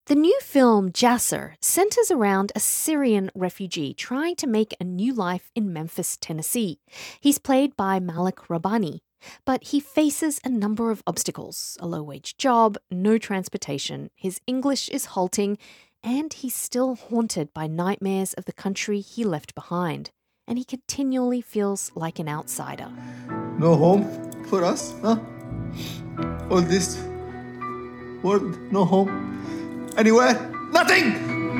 The new film Jasser centers around a Syrian refugee trying to make a new life in Memphis, Tennessee. He's played by Malik Rabbani, but he faces a number of obstacles: a low-wage job, no transportation, his English is halting, and he's still haunted by nightmares of the country he left behind. And he continually feels like an outsider. No home for us, huh? All this world, no home. Anywhere, nothing!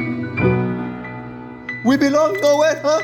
We belong nowhere, huh?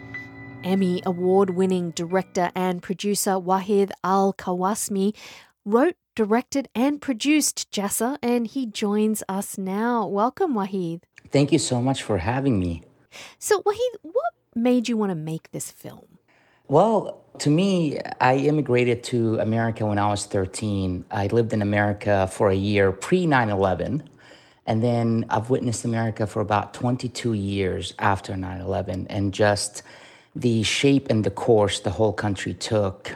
Emmy award-winning director and producer Wahid Al-Kawasmi wrote, directed and produced Jasser, and he joins us now. Welcome, Wahid. Thank you so much for having me. So, Wahid, what made you want to make this film? Well, to me, I immigrated to America when I was 13. I lived in America for a year pre 9/11. And then I've witnessed America for about 22 years after 9/11. And just the shape and the course the whole country took,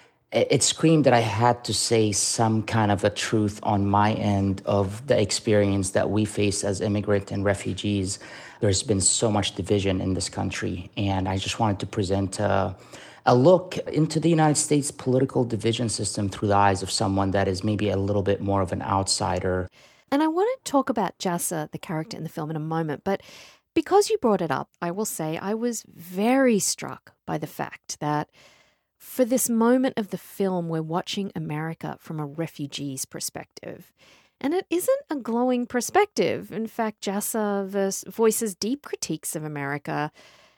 it screamed that I had to say some kind of a truth on my end of the experience that we face as immigrant and refugees. There's been so much division in this country, and I just wanted to present a look into the United States political division system through the eyes of someone that is maybe a little bit more of an outsider. And I want to talk about Jasser, the character in the film, in a moment, but because you brought it up, I will say I was very struck by the fact that for this moment of the film, we're watching America from a refugee's perspective. And it isn't a glowing perspective. In fact, Jasser voices deep critiques of America,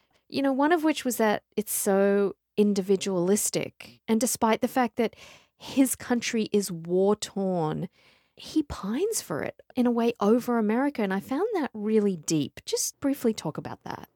one of which was that it's so individualistic. And despite the fact that his country is war-torn, he pines for it in a way over America. And I found that really deep. Just briefly talk about that.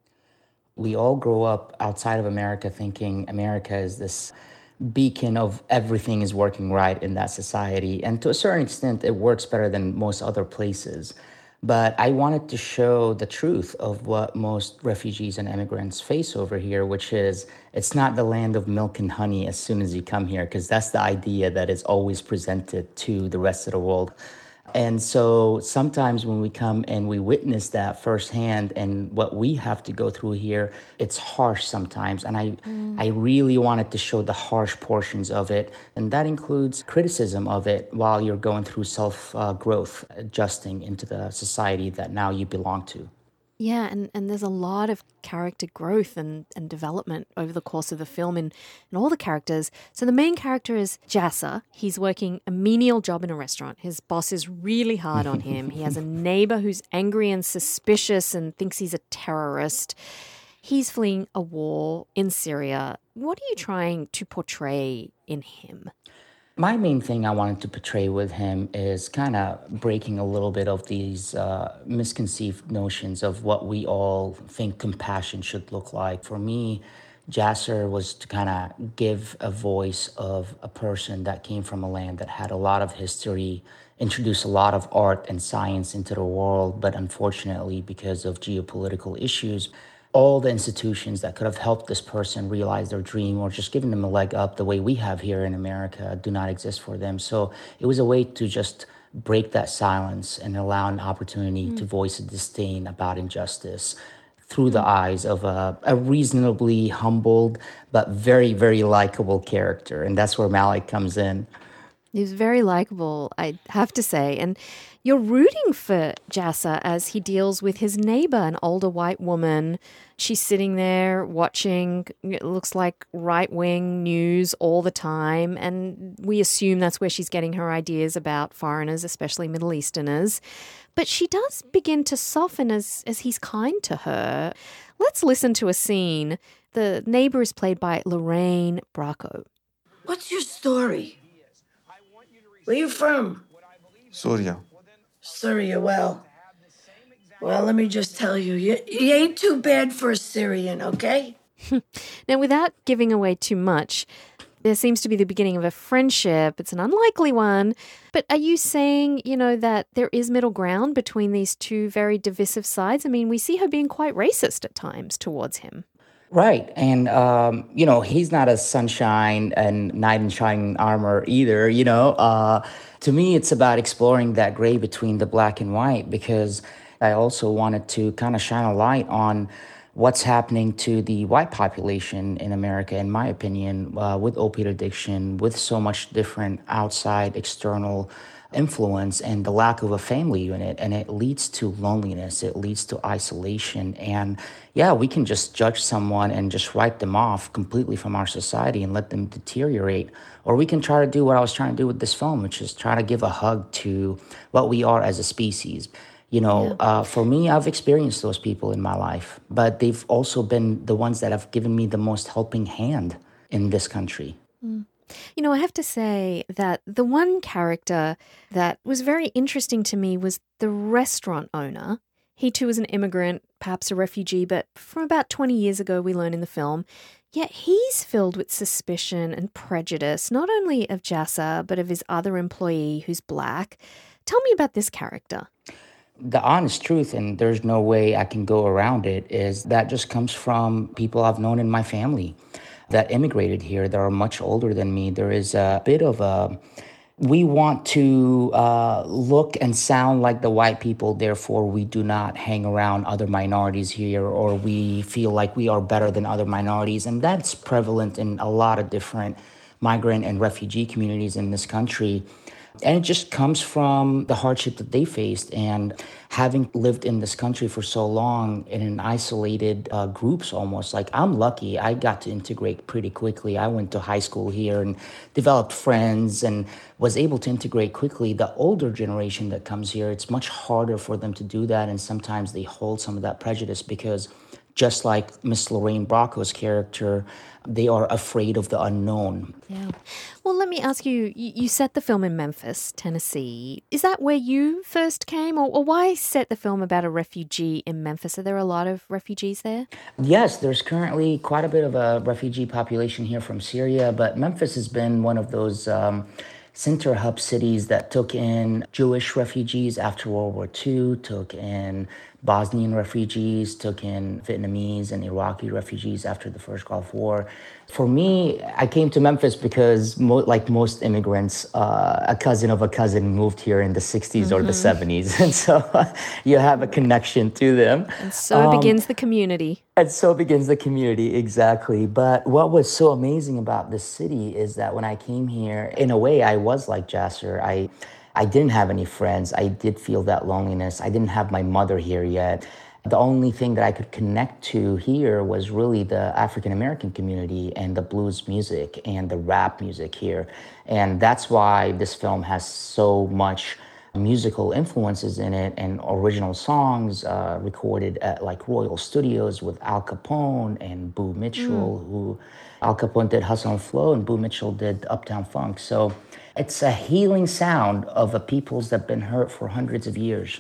We all grow up outside of America thinking America is this beacon of everything is working right in that society. And to a certain extent, it works better than most other places. But I wanted to show the truth of what most refugees and immigrants face over here, which is it's not the land of milk and honey as soon as you come here, because that's the idea that is always presented to the rest of the world. And so sometimes when we come and we witness that firsthand and what we have to go through here, it's harsh sometimes. And I really wanted to show the harsh portions of it. And that includes criticism of it while you're going through self-growth, adjusting into the society that now you belong to. Yeah, and there's a lot of character growth and development over the course of the film in all the characters. So the main character is Jasser. He's working a menial job in a restaurant. His boss is really hard on him. He has a neighbor who's angry and suspicious and thinks he's a terrorist. He's fleeing a war in Syria. What are you trying to portray in him? My main thing I wanted to portray with him is kind of breaking a little bit of these misconceived notions of what we all think compassion should look like. For me, Jasser was to kind of give a voice of a person that came from a land that had a lot of history, introduced a lot of art and science into the world, but unfortunately, because of geopolitical issues, all the institutions that could have helped this person realize their dream or just given them a leg up the way we have here in America do not exist for them. So it was a way to just break that silence and allow an opportunity to voice a disdain about injustice through the eyes of a reasonably humbled but very, very likable character. And that's where Malik comes in. He's very likable, I have to say. And you're rooting for Jasser as he deals with his neighbor, an older white woman. She's sitting there watching, it looks like right-wing news all the time. And we assume that's where she's getting her ideas about foreigners, especially Middle Easterners. But she does begin to soften as he's kind to her. Let's listen to a scene. The neighbor is played by Lorraine Bracco. What's your story? Where you from? Syria. Syria, well, let me just tell you, you ain't too bad for a Syrian, okay? Now, without giving away too much, there seems to be the beginning of a friendship. It's an unlikely one. But are you saying, that there is middle ground between these two very divisive sides? I mean, we see her being quite racist at times towards him. Right. And, he's not a sunshine and knight in shining armor either. To me, it's about exploring that gray between the black and white because I also wanted to kind of shine a light on what's happening to the white population in America, in my opinion, with opiate addiction, with so much different outside external influence and the lack of a family unit. And it leads to loneliness, it leads to isolation. And yeah, we can just judge someone and just write them off completely from our society and let them deteriorate. Or we can try to do what I was trying to do with this film, which is try to give a hug to what we are as a species. For me, I've experienced those people in my life, but they've also been the ones that have given me the most helping hand in this country. I have to say that the one character that was very interesting to me was the restaurant owner. He too was an immigrant, perhaps a refugee, but from about 20 years ago, we learn in the film. Yet he's filled with suspicion and prejudice, not only of Jassa, but of his other employee who's black. Tell me about this character. The honest truth, and there's no way I can go around it, is that just comes from people I've known in my family that immigrated here that are much older than me. There is a bit of we want to look and sound like the white people, therefore we do not hang around other minorities here, or we feel like we are better than other minorities. And that's prevalent in a lot of different migrant and refugee communities in this country. And it just comes from the hardship that they faced. And having lived in this country for so long in isolated groups almost, like I'm lucky, I got to integrate pretty quickly. I went to high school here and developed friends and was able to integrate quickly. The older generation that comes here, it's much harder for them to do that. And sometimes they hold some of that prejudice because just like Miss Lorraine Bracco's character, they are afraid of the unknown. Yeah. Well, let me ask you, you set the film in Memphis, Tennessee. Is that where you first came? Or why set the film about a refugee in Memphis? Are there a lot of refugees there? Yes, there's currently quite a bit of a refugee population here from Syria, but Memphis has been one of those center hub cities that took in Jewish refugees after World War II, took in Bosnian refugees, took in Vietnamese and Iraqi refugees after the first Gulf War. For me, I came to Memphis because, like most immigrants, a cousin of a cousin moved here in the 60s or the 70s. And so you have a connection to them. And so begins the community. And so begins the community, exactly. But what was so amazing about this city is that when I came here, in a way, I was like Jasser. I didn't have any friends. I did feel that loneliness. I didn't have my mother here yet. The only thing that I could connect to here was really the African-American community and the blues music and the rap music here. And that's why this film has so much musical influences in it and original songs recorded at like Royal Studios with Al Capone and Boo Mitchell, who Al Capone did Hustle and Flow and Boo Mitchell did Uptown Funk. So it's a healing sound of a peoples that have been hurt for hundreds of years.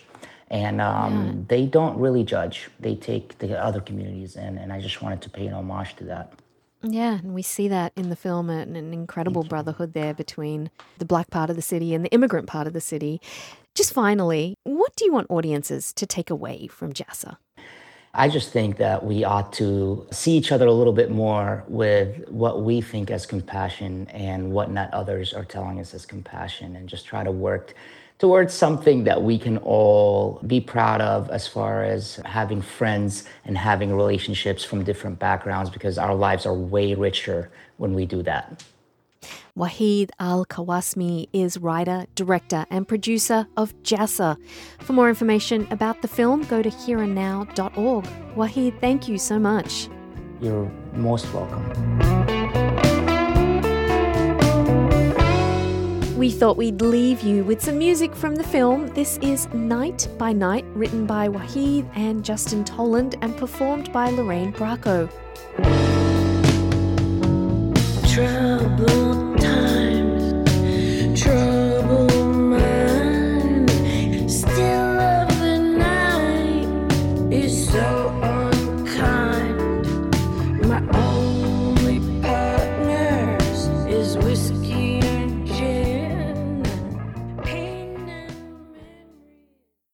And they don't really judge. They take the other communities in, and I just wanted to pay an homage to that. Yeah, and we see that in the film, an incredible brotherhood there between the black part of the city and the immigrant part of the city. Just finally, what do you want audiences to take away from Jassa? I just think that we ought to see each other a little bit more with what we think as compassion and what not others are telling us as compassion, and just try to work towards something that we can all be proud of as far as having friends and having relationships from different backgrounds, because our lives are way richer when we do that. Waheed Al-Kawasmi is writer, director, and producer of Jassa. For more information about the film, go to hereandnow.org. Waheed, thank you so much. You're most welcome. We thought we'd leave you with some music from the film. This is Night by Night, written by Waheed and Justin Toland and performed by Lorraine Bracco. Trouble